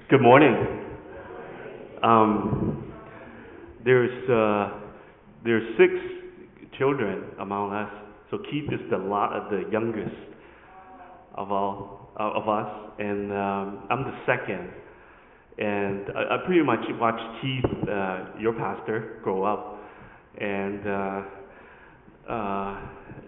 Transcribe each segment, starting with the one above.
Good morning. Um, there's six children among us. So Keith is the youngest of us, and I'm the second. And I pretty much watched Keith, your pastor, grow up, and uh,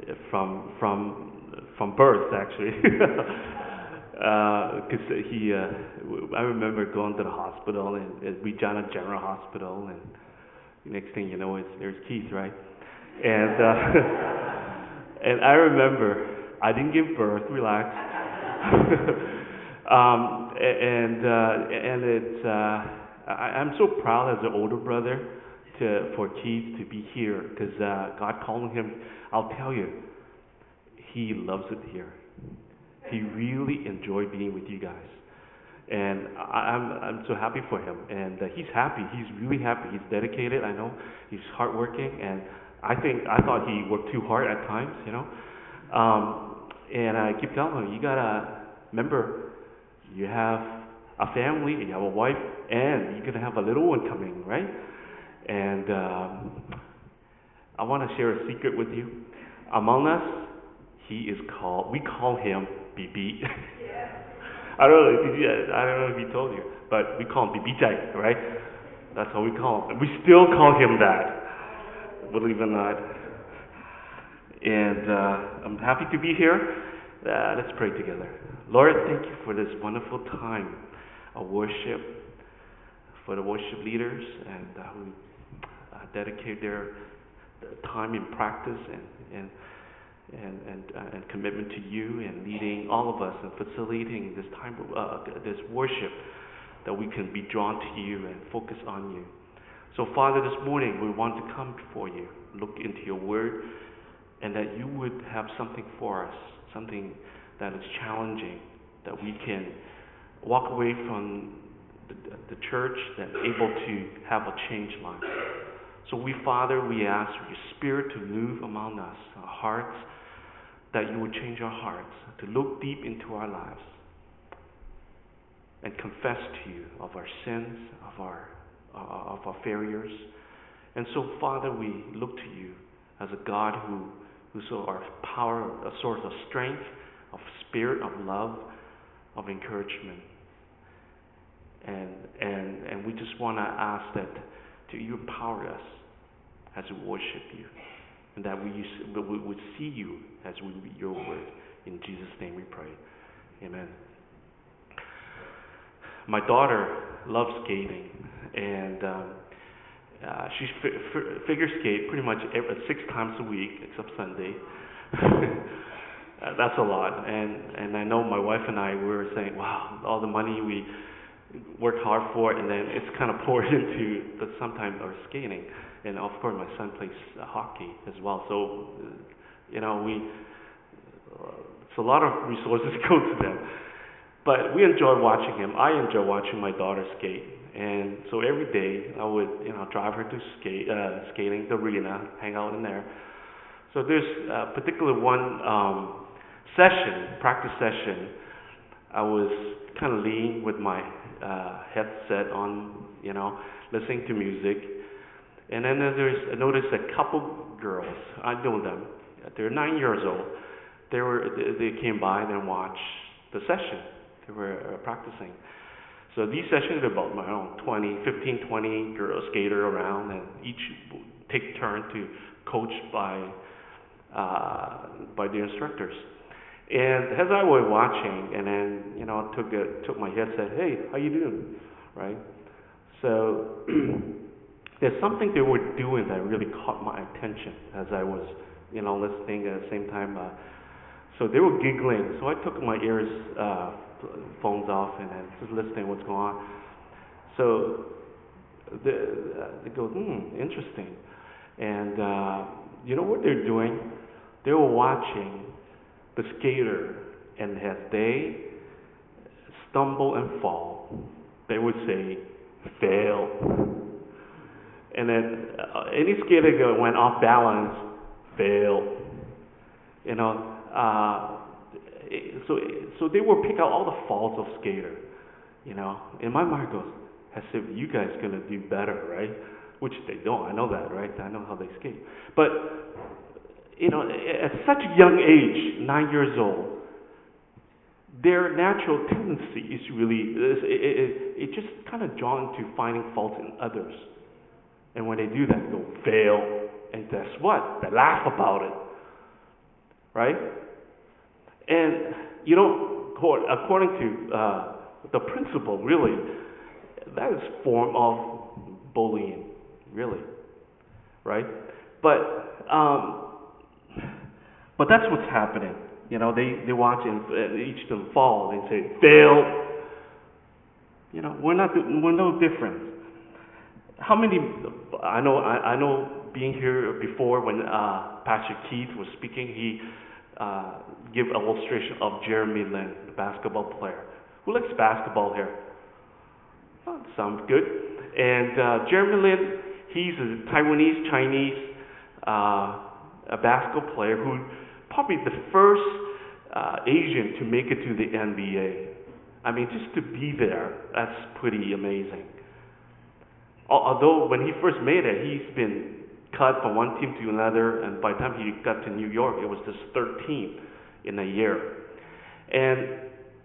from birth actually. Because I remember going to the hospital and Regina General Hospital, and the next thing you know, there's Keith, right? And and I remember I didn't give birth. Relax. And it's I'm so proud as an older brother for Keith to be here because God called him. I'll tell you, he loves it here. He really enjoyed being with you guys, and I'm so happy for him. And he's happy. He's really happy. He's dedicated. I know he's hardworking, and I thought he worked too hard at times, you know. And I keep telling him, you gotta remember, you have a family, and you have a wife, and you're gonna have a little one coming, right? And I want to share a secret with you. Among us, we call him BB. I don't know if he told you, but we call him BB Jai, right? That's how we call him. We still call him that, believe it or not. And I'm happy to be here. Let's pray together. Lord, thank you for this wonderful time of worship, for the worship leaders and who dedicate their time in practice and commitment to you, and leading all of us and facilitating this time of this worship, that we can be drawn to you and focus on you. So Father, this morning we want to come before you, look into your word, and that you would have something for us, something that is challenging, that we can walk away from the church that able to have a changed life. So Father, we ask for your Spirit to move among us, our hearts, that you would change our hearts, to look deep into our lives and confess to you of our sins, of our failures. And so, Father, we look to you as a God who's our power, a source of strength, of spirit, of love, of encouragement. And we just want to ask that you empower us as we worship you, and that we would see you as we read your word. In Jesus' name we pray. Amen. My daughter loves skating, and she figure skate pretty much 6 times a week, except Sunday. That's a lot. And I know my wife and I were saying, wow, all the money we worked hard for, and then it's kind of poured into sometimes our skating. And of course, my son plays hockey as well. So, you know, it's a lot of resources go to them. But we enjoy watching him. I enjoy watching my daughter skate. And so every day I would, drive her to skating, the arena, hang out in there. So there's a particular one practice session. I was kind of leaning with my headset on, listening to music. And then I noticed a couple girls. I know them. They're 9 years old. They came by and watched the session. They were practicing. So these sessions are about 15, 20 girls skater around, and each take turn to coach by the instructors. And as I was watching, and then took my headset. Hey, how you doing? Right. So there's something they were doing that really caught my attention as I was, listening at the same time. So they were giggling. So I took my phones off, and then just listening what's going on. So they go, interesting. And you know what they're doing? They were watching the skater, and as they stumble and fall, they would say, fail. And then any skater that went off balance, fail. So they will pick out all the faults of skater. in my mind goes, as if you guys gonna do better, right? Which they don't. I know that, right? I know how they skate. But at such a young age, 9 years old, their natural tendency is really it just kind of drawn to finding faults in others. And when they do that, they'll fail, and guess what? They laugh about it, right? And according to the principle, really, that is a form of bullying, really, right? But that's what's happening. They watch each of them fall. They say, fail. We're no different. How many? I know. Being here before, when Pastor Keith was speaking, he gave an illustration of Jeremy Lin, the basketball player. Who likes basketball here? Oh, sounds good. And Jeremy Lin, he's a Taiwanese Chinese a basketball player who probably the first Asian to make it to the NBA. I mean, just to be there, that's pretty amazing. Although when he first made it, he's been cut from one team to another, and by the time he got to New York, it was his third team in a year. And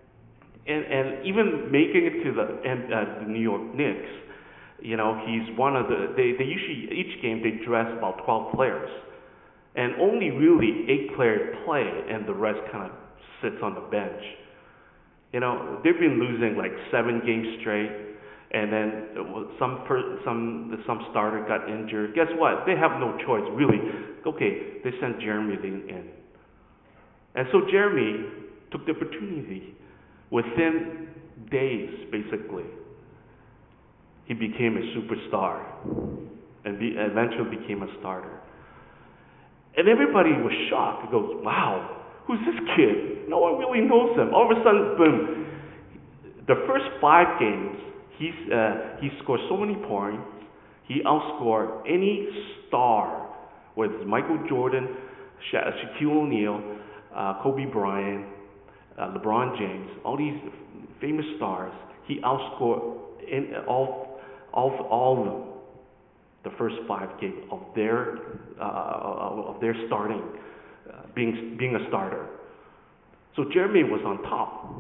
even making it to the New York Knicks, he's one of they usually, each game they dress about 12 players. And only really 8 players play, and the rest kind of sits on the bench. They've been losing like 7 games straight, and then some starter got injured. Guess what? They have no choice, really. Okay, they sent Jeremy Lin in. And so Jeremy took the opportunity. Within days, basically, he became a superstar, and eventually became a starter. And everybody was shocked. He goes, wow, who's this kid? No one really knows him. All of a sudden, boom. The first 5 games, he scored so many points. He outscored any star, whether it's Michael Jordan, Shaquille O'Neal, Kobe Bryant, LeBron James, all these famous stars. He outscored in all of them. The first 5 games of their starting, being a starter. So Jeremy was on top,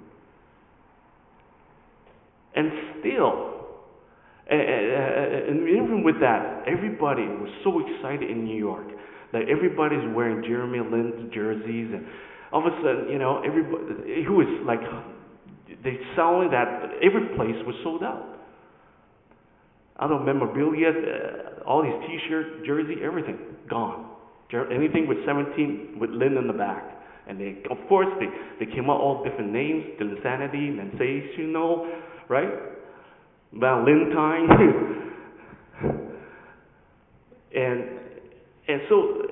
and still, and even with that, everybody was so excited in New York that everybody's wearing Jeremy Lin jerseys, and all of a sudden, everybody who was like, they selling that every place was sold out. I don't know, memorabilia, all these T-shirts, jersey, everything gone. Anything with 17 with Lin in the back, and of course they came out all different names: Linsanity, Sensational, right? Valentine, and so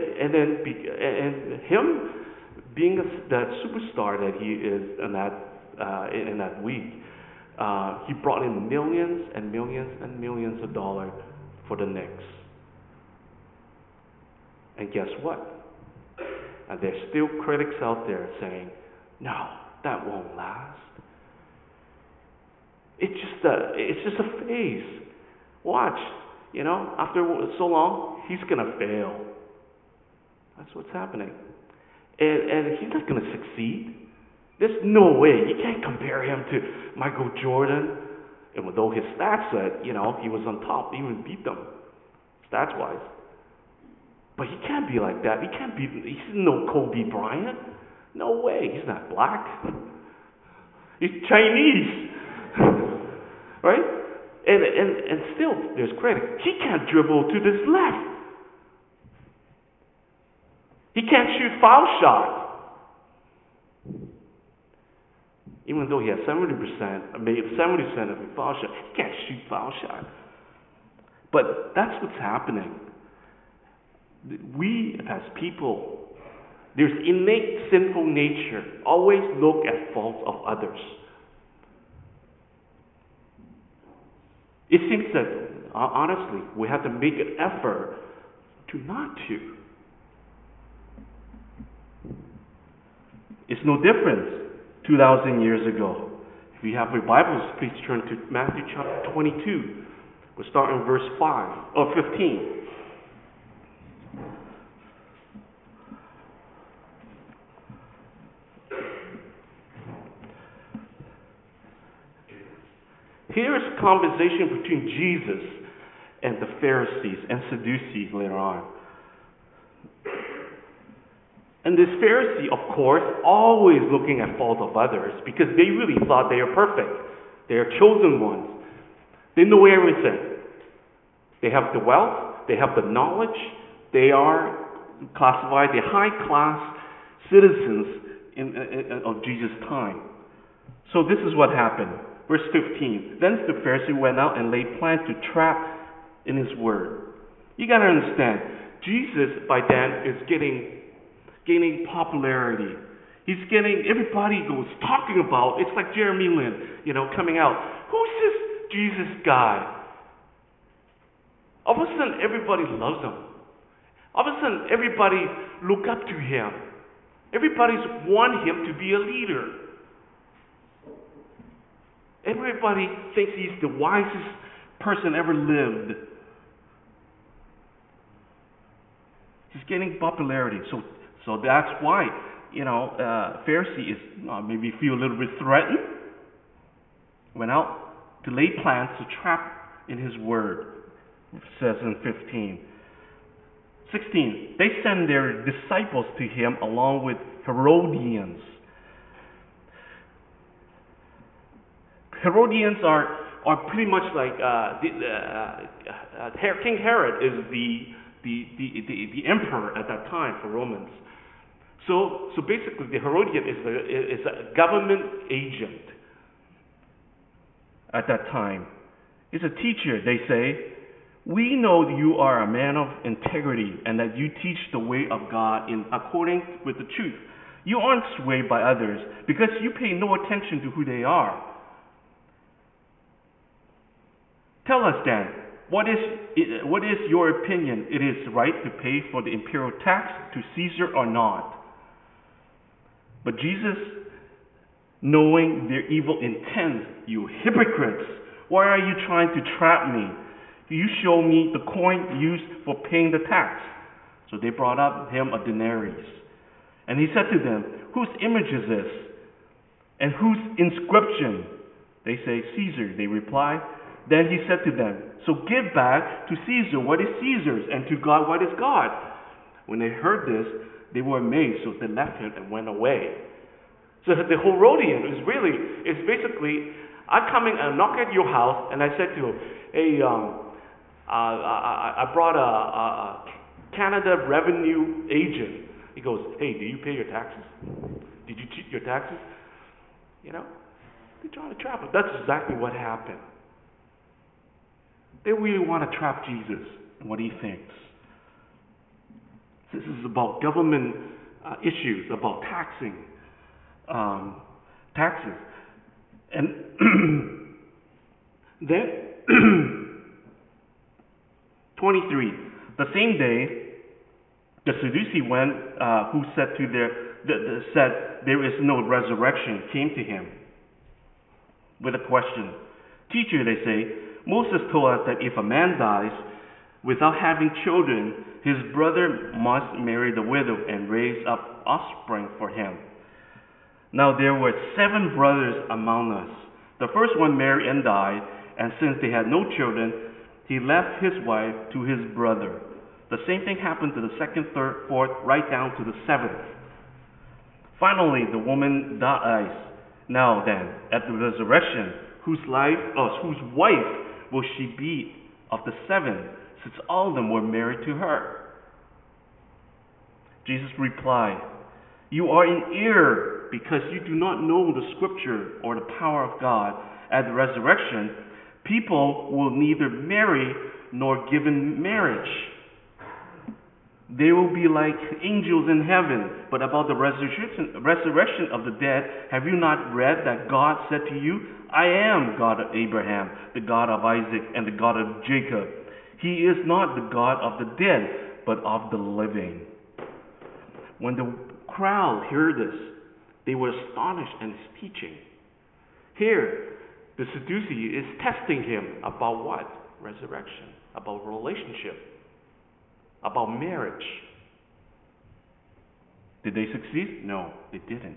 him being that superstar that he is in that week. He brought in millions and millions and millions of dollars for the Knicks. And guess what? And there's still critics out there saying, no, that won't last. It's just a phase. Watch, after so long, he's going to fail. That's what's happening. And he's not going to succeed. There's no way. You can't compare him to Michael Jordan. And although his stats said, he was on top, even beat them, stats-wise. But he can't be like that. He's no Kobe Bryant. No way. He's not black. He's Chinese. Right? And still, there's credit. He can't dribble to this left. He can't shoot foul shot. Even though he has 70%, maybe 70% of a foul shot, he can't shoot foul shot. But that's what's happening. We, as people, there's innate sinful nature. Always look at faults of others. It seems that, honestly, we have to make an effort to not to. It's no different 2,000 years ago. If you have your Bibles, please turn to Matthew chapter 22. We'll start in verse 15. Here is a conversation between Jesus and the Pharisees and Sadducees later on. And this Pharisee, of course, always looking at fault of others because they really thought they are perfect. They are chosen ones. They know everything. They have the wealth. They have the knowledge. They are classified the high-class citizens of Jesus' time. So this is what happened. Verse 15. Then the Pharisee went out and laid plans to trap in his word. You got to understand, Jesus by then is gaining popularity. He's getting, everybody goes talking about, it's like Jeremy Lin, coming out. Who's this Jesus guy? All of a sudden, everybody loves him. All of a sudden, everybody look up to him. Everybody's want him to be a leader. Everybody thinks he's the wisest person ever lived. He's getting popularity. So that's why, Pharisee is maybe feel a little bit threatened. Went out to lay plans to trap in his word. It says in 15. 16. They send their disciples to him along with Herodians. Herodians are pretty much like King Herod is the emperor at that time for Romans. So basically, the Herodian is a government agent at that time. He's a teacher, they say. We know that you are a man of integrity and that you teach the way of God in according with the truth. You aren't swayed by others because you pay no attention to who they are. Tell us then, what is your opinion? It is right to pay for the imperial tax to Caesar or not? But Jesus, knowing their evil intent, you hypocrites, why are you trying to trap me? You show me the coin used for paying the tax. So they brought up him a denarius. And he said to them, whose image is this? And whose inscription? They say, Caesar, they reply. Then he said to them, so give back to Caesar what is Caesar's, and to God what is God. When they heard this, they were amazed, so they left him and went away. So the Herodian is basically, I come in and knock at your house, and I said to him, hey, I brought a Canada revenue agent. He goes, hey, do you pay your taxes? Did you cheat your taxes? They're trying to trap him. That's exactly what happened. They really want to trap Jesus and what he thinks. This is about government issues, about taxes. And then, 23. The same day, the Sadducee who said said there is no resurrection, came to him with a question. Teacher, they say, Moses told us that if a man dies without having children, his brother must marry the widow and raise up offspring for him. Now there were 7 brothers among us. The first one married and died, and since they had no children, he left his wife to his brother. The same thing happened to the second, third, fourth, right down to the 7th. Finally, the woman dies. Now then, at the resurrection, whose wife will she be of the 7, since all of them were married to her? Jesus replied, you are in error because you do not know the scripture or the power of God. At the resurrection, people will neither marry nor give in marriage. They will be like angels in heaven. But about the resurrection of the dead, have you not read that God said to you, I am God of Abraham, the God of Isaac, and the God of Jacob. He is not the God of the dead, but of the living. When the crowd heard this, they were astonished at his teaching. Here, the Sadducee is testing him about what? Resurrection, about relationship, about marriage. Did they succeed? No, they didn't.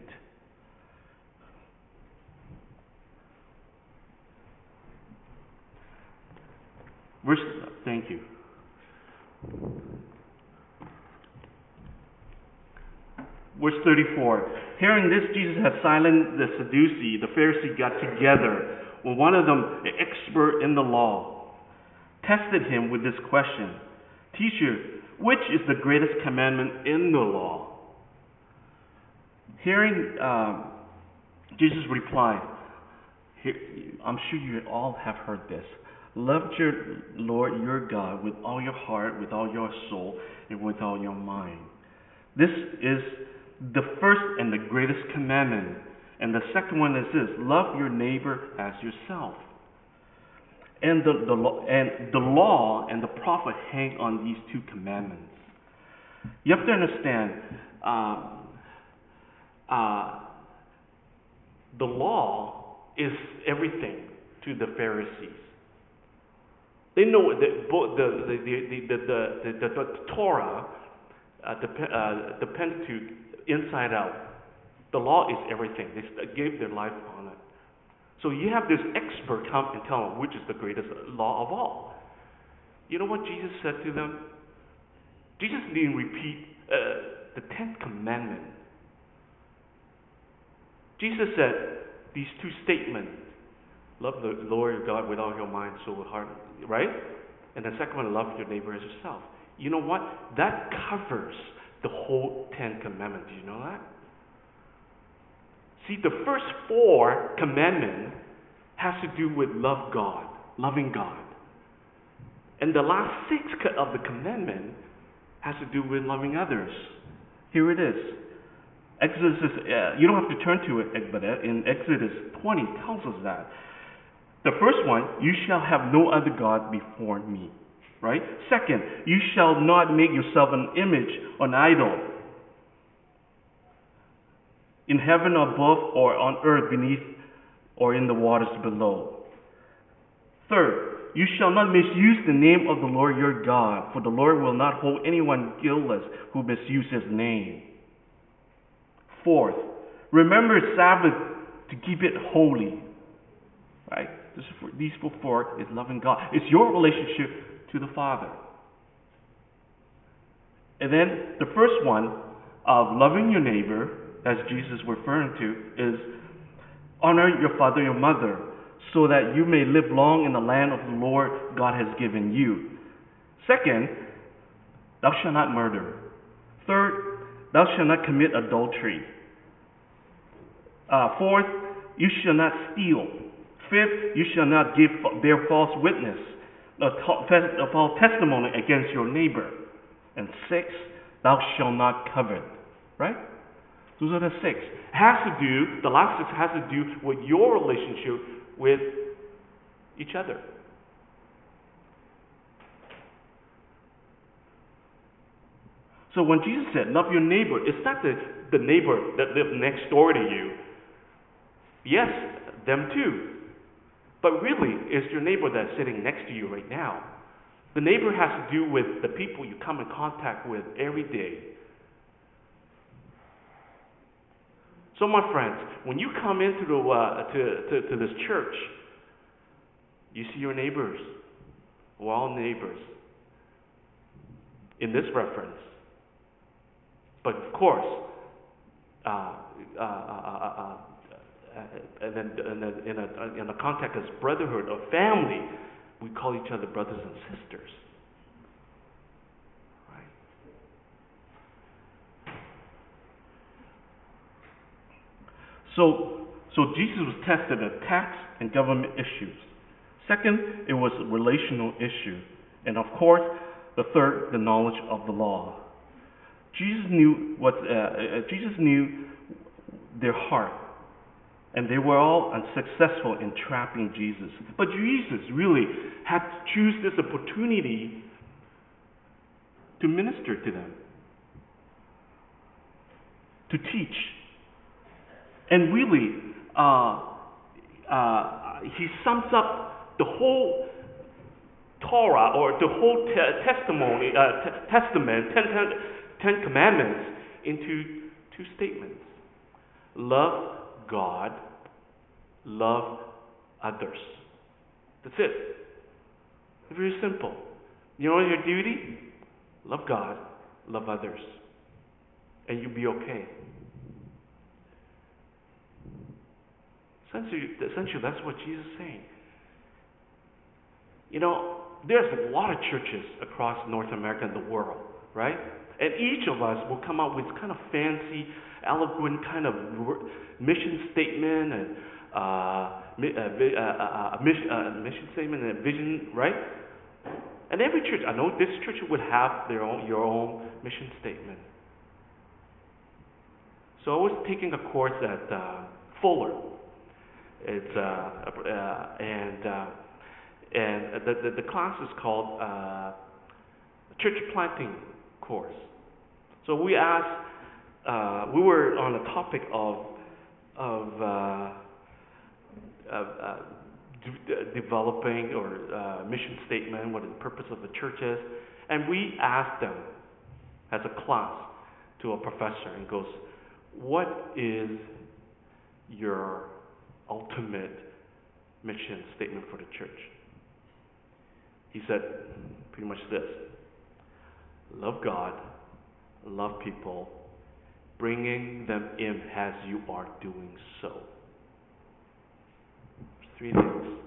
Thank you. Verse 34. Hearing this, Jesus had silenced the Sadducee. The Pharisee got together with one of them, an expert in the law, tested him with this question. Teacher, which is the greatest commandment in the law? Hearing Jesus replied, I'm sure you all have heard this. Love your Lord your God with all your heart, with all your soul, and with all your mind. This is the first and the greatest commandment. And the second one is this: love your neighbor as yourself. And the law and the prophet hang on these two commandments. You have to understand, the law is everything to the Pharisees. They know that the Torah, the Pentateuch, inside out. The law is everything. They gave their life on it. So you have this expert come and tell them which is the greatest law of all. You know what Jesus said to them? Jesus didn't repeat the 10th commandment. Jesus said these two statements: love the Lord your God with all your mind, soul, and heart, right? And the second one, love your neighbor as yourself. You know what? That covers the whole 10 commandments. Do you know that? See, the first 4 commandments has to do with love God, loving God. And the last 6 of the commandment has to do with loving others. Here it is. Exodus, you don't have to turn to it, but in Exodus 20 tells us that. The first one, you shall have no other God before me. Right? Second, you shall not make yourself an image, an idol, in heaven above or on earth beneath or in the waters below. Third, you shall not misuse the name of the Lord your God, for the Lord will not hold anyone guiltless who misuses his name. Fourth, remember Sabbath to keep it holy. Right? These 4 is loving God. It's your relationship to the Father. And then the first one of loving your neighbor, as Jesus is referring to, is honor your father and your mother, so that you may live long in the land of the Lord God has given you. Second, thou shalt not murder. Third, thou shalt not commit adultery. Fourth, you shall not steal. Fifth, you shall not bear false witness, a false testimony against your neighbor. And sixth, thou shalt not covet. Right? Those are the 6. The last 6 has to do with your relationship with each other. So when Jesus said, love your neighbor, it's not the neighbor that lives next door to you. Yes, them too. But really, it's your neighbor that's sitting next to you right now. The neighbor has to do with the people you come in contact with every day. So, my friends, when you come into to this church, you see your neighbors. We're all neighbors in this reference. But of course, and then in a context as brotherhood or family, we call each other brothers and sisters. Right? So Jesus was tested at tax and government issues. Second, it was a relational issue. And of course, the third, the knowledge of the law. Jesus knew their heart, and they were all unsuccessful in trapping Jesus. But Jesus really had to choose this opportunity to minister to them, to teach. And really, he sums up the whole Torah or the whole Testament, Ten Commandments, into two statements: love God, love others. That's it. Very simple. You know your duty? Love God, love others, and you'll be okay. Essentially, that's what Jesus is saying. You know, there's a lot of churches across North America and the world, right? And each of us will come up with kind of fancy, eloquent kind of mission statement and mission statement and vision, right? And every church, I know this church would have your own mission statement. So I was taking a course at Fuller. It's and the class is called church planting course. So we asked, we were on the topic of developing or mission statement, what the purpose of the church is, and we asked them as a class to a professor and goes, what is your ultimate mission statement for the church? He said pretty much this: love God, love people, bringing them in as you are doing so. Three things.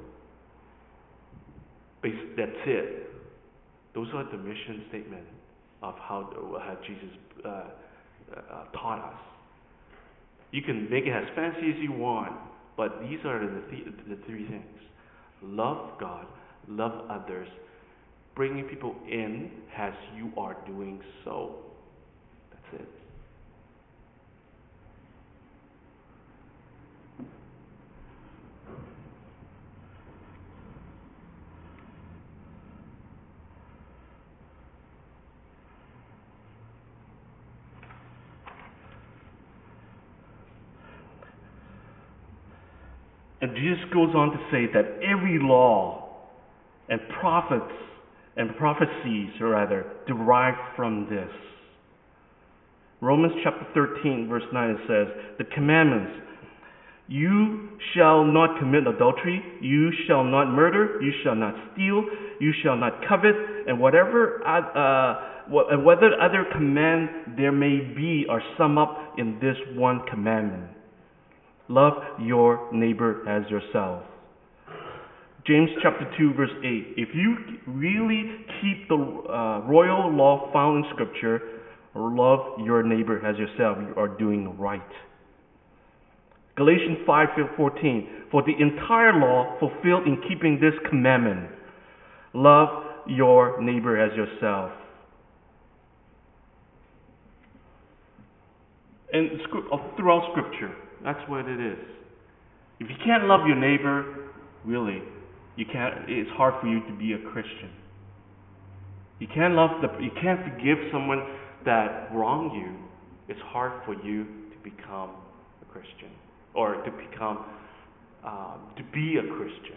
That's it. Those are the mission statement of how Jesus taught us. You can make it as fancy as you want, but these are the three things: love God, love others, bringing people in as you are doing so. That's it. And Jesus goes on to say that every law and prophets and prophecies, rather, derive from this. Romans chapter 13, verse 9 says, the commandments: you shall not commit adultery, you shall not murder, you shall not steal, you shall not covet, and whether other command there may be are summed up in this one commandment: love your neighbor as yourself. James chapter 2, verse 8. If you really keep the royal law found in Scripture, love your neighbor as yourself, you are doing right. Galatians 5:14. For the entire law fulfilled in keeping this commandment: love your neighbor as yourself. And throughout Scripture, that's what it is. If you can't love your neighbor, really, it's hard for you to be a Christian. You can't forgive someone that wronged you. It's hard for you to become a Christian, or to be a Christian.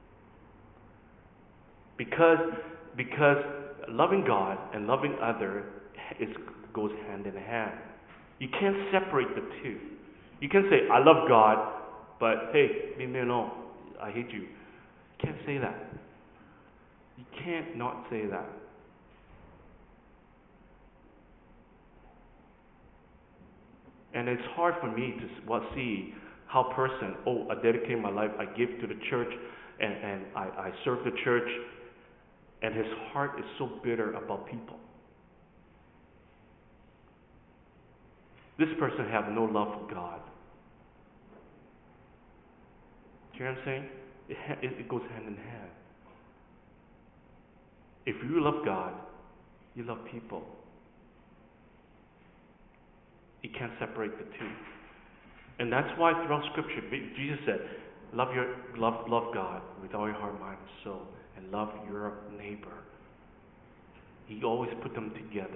Because loving God and loving others goes hand in hand. You can't separate the two. You can say, I love God, but hey, leave me alone, I hate you. You can't say that. You can't not say that. And it's hard for me to see how a person, I dedicate my life, I give to the church, and I serve the church, and his heart is so bitter about people. This person have no love for God. Do you know what I'm saying? It goes hand in hand. If you love God, you love people. You can't separate the two. And that's why throughout Scripture, Jesus said, love God with all your heart, mind, and soul, and love your neighbor. He always put them together.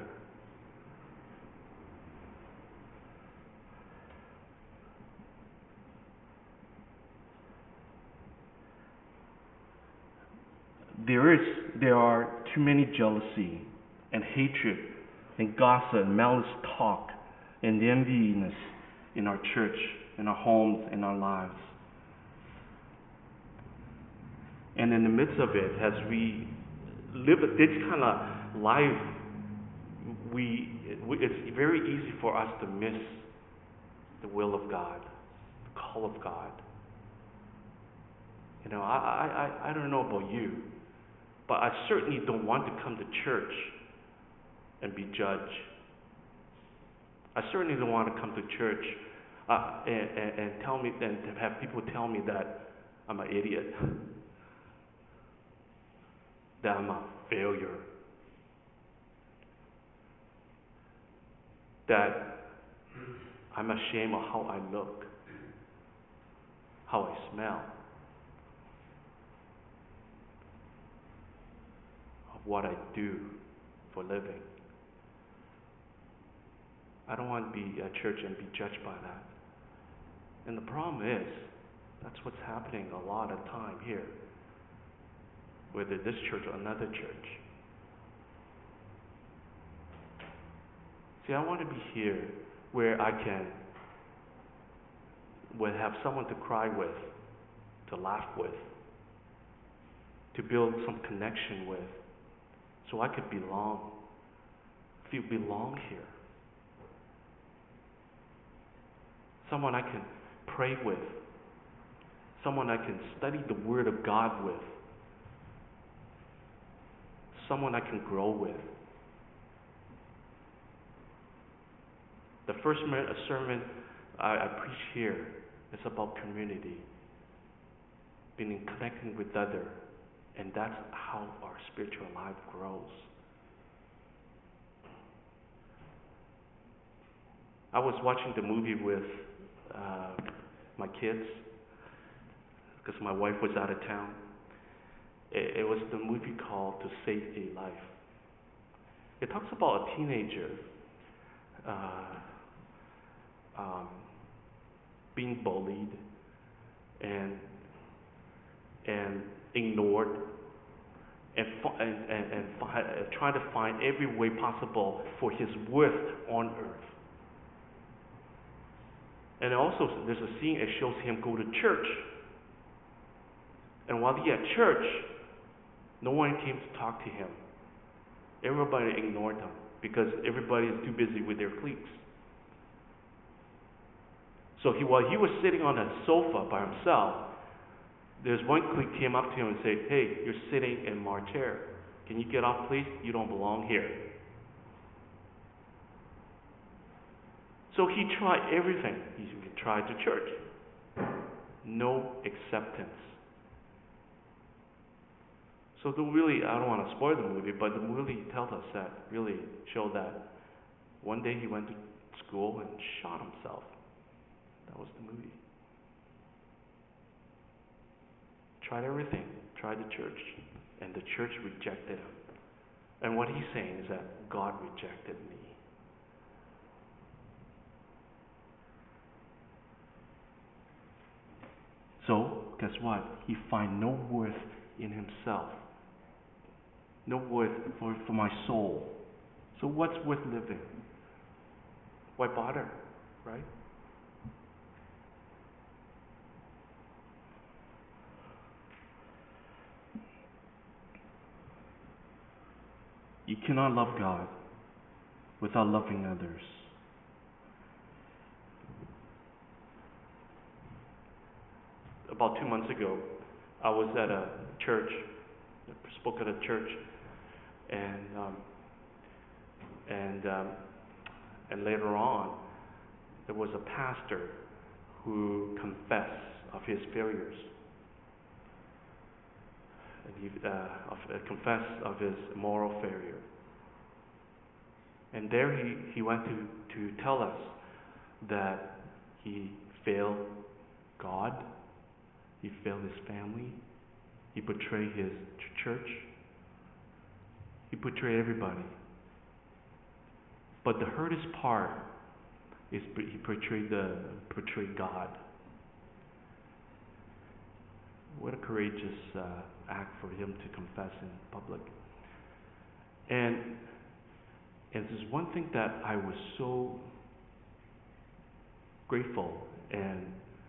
there are too many jealousy and hatred and gossip and malice talk and enviness in our church, in our homes, in our lives. And in the midst of it, as we live this kind of life, it's very easy for us to miss the will of God, the call of God. You know, I don't know about you, but I certainly don't want to come to church and be judged. I certainly don't want to come to church and tell me and to have people tell me that I'm an idiot, that I'm a failure, that I'm ashamed of how I look, how I smell, of what I do for a living. I don't want to be at church and be judged by that. And the problem is, that's what's happening a lot of time here, whether this church or another church. See, I want to be here where I will have someone to cry with, to laugh with, to build some connection with, so I could belong, belong here. Someone I can pray with, someone I can study the Word of God with, someone I can grow with. The first sermon I preach here is about community, being connecting with others, and that's how our spiritual life grows. I was watching the movie with my kids because my wife was out of town. It was the movie called To Save a Life. It talks about a teenager being bullied and ignored and trying to find every way possible for his worth on earth. And also, there's a scene that shows him go to church. And while he at church, no one came to talk to him. Everybody ignored him because everybody is too busy with their cliques. So while he was sitting on a sofa by himself, there's one clique came up to him and said, "Hey, you're sitting in my chair. Can you get off, please? You don't belong here." So he tried everything. He tried the church. No acceptance. So really, I don't want to spoil the movie, but the movie tells us that, really showed that one day he went to school and shot himself. That was the movie. Tried everything, tried the church, and the church rejected him. And what he's saying is that God rejected me. So, guess what? He finds no worth in himself. No worth for my soul. So what's worth living? Why bother, right? You cannot love God without loving others. About 2 months ago, I was at a church, spoke at a church, and later on, there was a pastor who confessed of his failures, and he confessed of his moral failure. And there he went to tell us that he failed God, he failed his family, he betrayed his church, he betrayed everybody. But the hardest part is he betrayed God. What a courageous act for him to confess in public. And there's one thing that I was so grateful and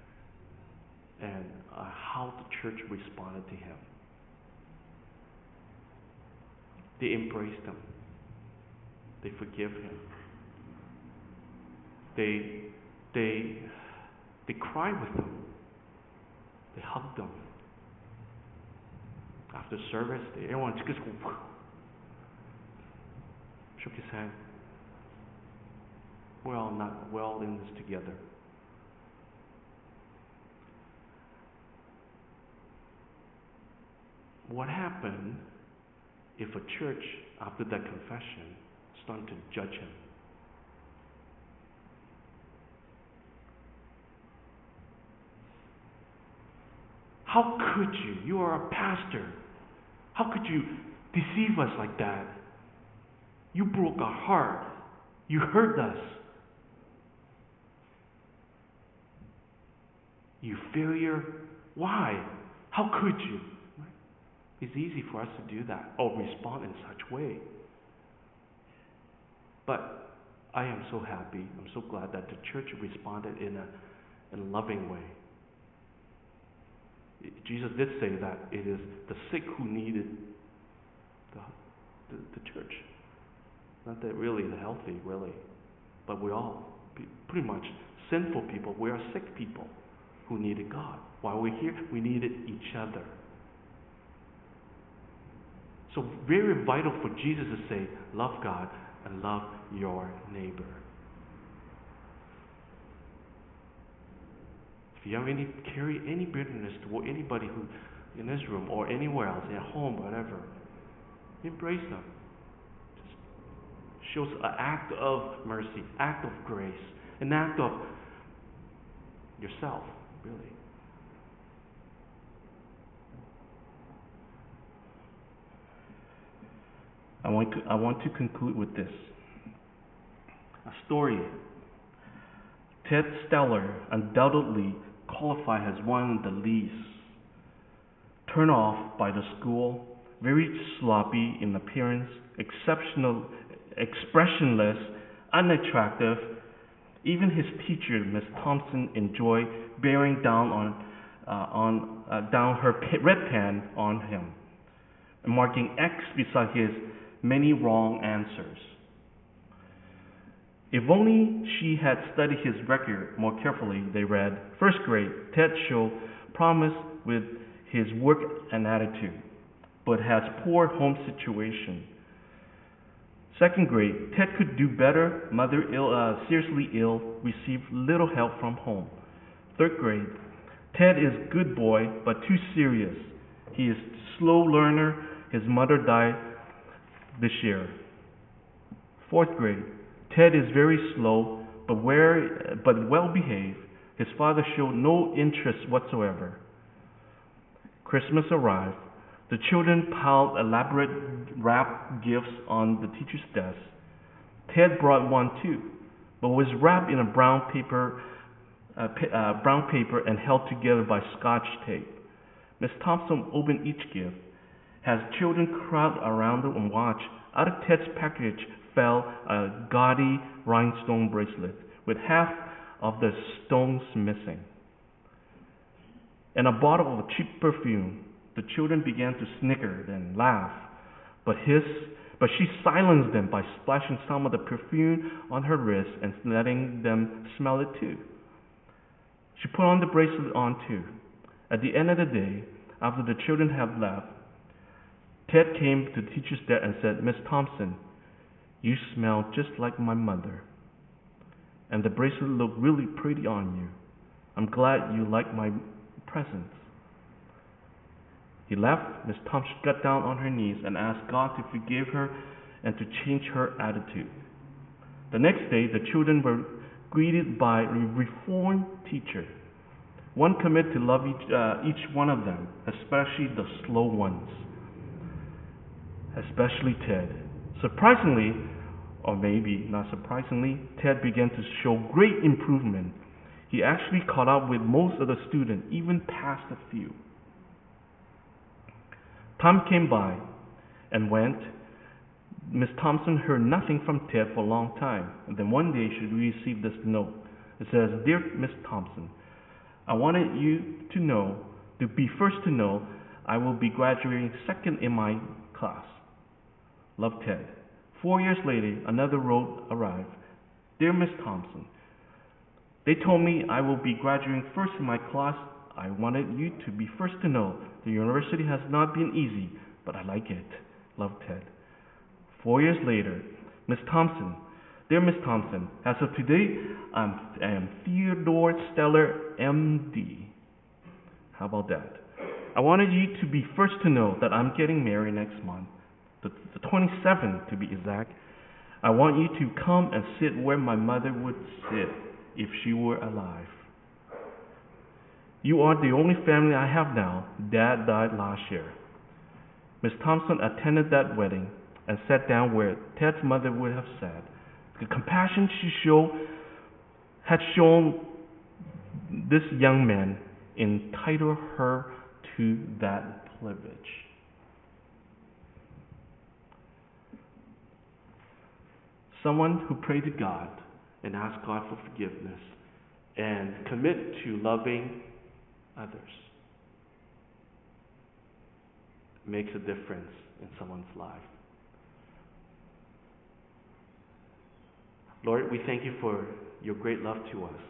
how the church responded to him. They embraced him. They forgive him. They cry with him. They hugged him. After service, everyone just shook his hand. We're all in this together. What happened if a church, after that confession, started to judge him? How could you? You are a pastor. How could you deceive us like that? You broke our heart. You hurt us. You failure. Why? How could you? It's easy for us to do that or respond in such way. But I am so happy, I'm so glad that the church responded in a loving way. Jesus did say that it is the sick who needed the church. Not that really the healthy, really. But we all, pretty much sinful people, we are sick people who needed God. While we're here, we needed each other. So very vital for Jesus to say, love God and love your neighbor. If you have carry any bitterness toward anybody who in this room or anywhere else, at home, whatever, embrace them. Just shows an act of mercy, act of grace, an act of yourself, really. I want to conclude with this. A story. Ted Steller undoubtedly qualified as one of the least. Turned off by the school, very sloppy in appearance, expressionless, unattractive. Even his teacher, Miss Thompson, enjoyed bearing down her red pen on him, and marking X beside his many wrong answers. If only she had studied his record more carefully, they read. First grade, Ted showed promise with his work and attitude, but has poor home situation. Second grade, Ted could do better. Mother seriously ill, received little help from home. Third grade, Ted is good boy, but too serious. He is slow learner. His mother died this year. Fourth grade, Ted is very slow, but well behaved. His father showed no interest whatsoever. Christmas arrived. The children piled elaborate wrapped gifts on the teacher's desk. Ted brought one too, but was wrapped in a brown paper and held together by Scotch tape. Miss Thompson opened each gift. As children crowded around them and watched, out of Ted's package fell a gaudy rhinestone bracelet with half of the stones missing, and a bottle of cheap perfume. The children began to snicker and laugh, but she silenced them by splashing some of the perfume on her wrist and letting them smell it too. She put on the bracelet on too. At the end of the day, after the children had left, Ted came to the teacher's desk and said, Miss Thompson, you smell just like my mother, and the bracelet looked really pretty on you. I'm glad you like my presents. He left. Miss Thompson got down on her knees and asked God to forgive her and to change her attitude. The next day, the children were greeted by a reformed teacher. One committed to love each one of them, especially the slow ones, especially Ted. Surprisingly, or maybe not surprisingly, Ted began to show great improvement. He actually caught up with most of the students, even passed a few. Time came by and went. Miss Thompson heard nothing from Ted for a long time, and then one day she received this note. It says, "Dear Miss Thompson, I wanted you to be first to know, I will be graduating second in my class. Love, Ted." 4 years later, another note arrived. "Dear Miss Thompson, they told me I will be graduating first in my class. I wanted you to be first to know, the university has not been easy, but I like it. Love, Ted." 4 years later, Miss Thompson, "Dear Miss Thompson, as of today, I am Theodore Steller, MD. How about that? I wanted you to be first to know that I'm getting married next month, the 27th to be exact. I want you to come and sit where my mother would sit if she were alive. You are the only family I have now. Dad died last year." Miss Thompson attended that wedding and sat down where Ted's mother would have sat. The compassion she had shown this young man entitled her to that privilege. Someone who prayed to God and asked God for forgiveness and commit to loving others makes a difference in someone's life. Lord, we thank you for your great love to us.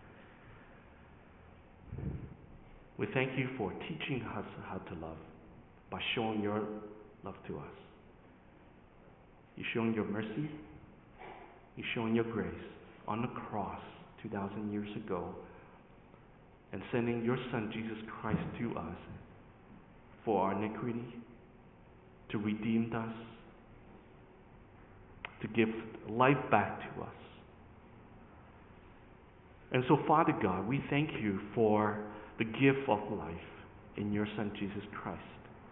We thank you for teaching us how to love by showing your love to us. You're showing your mercy. You're showing your grace on the cross 2,000 years ago and sending your Son, Jesus Christ, to us for our iniquity, to redeem us, to give life back to us. And so, Father God, we thank you for the gift of life in your Son, Jesus Christ.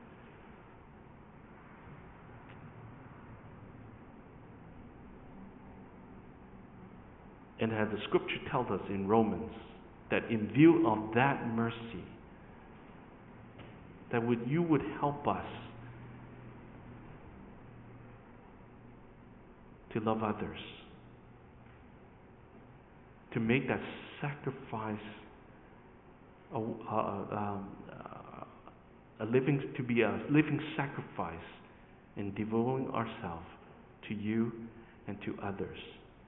And as the scripture tells us in Romans, that in view of that mercy, that you would help us to love others, to make that sacrifice to be a living sacrifice in devoting ourselves to you and to others,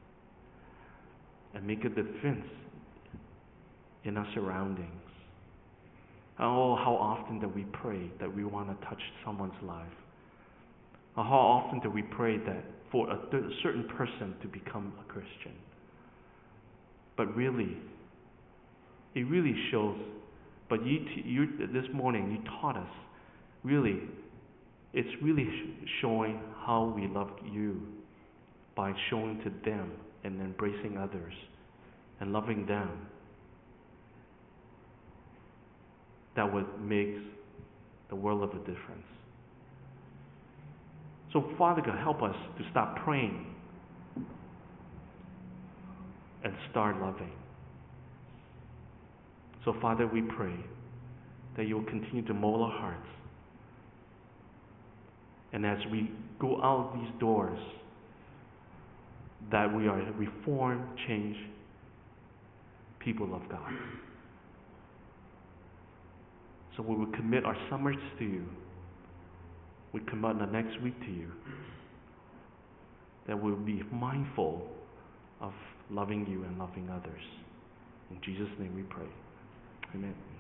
and make a difference in our surroundings. Oh, how often do we pray that we want to touch someone's life? How often do we pray that for a certain person to become a Christian? But really, it really shows. But you this morning, you taught us, really, it's really showing how we love you by showing to them and embracing others and loving them. That what makes the world of a difference. So, Father God, help us to stop praying and start loving. So, Father, we pray that you will continue to mold our hearts. And as we go out these doors, that we are reformed, changed people of God. So we will commit our summers to you. We commit the next week to you. That we'll be mindful of loving you and loving others. In Jesus' name we pray. Amen.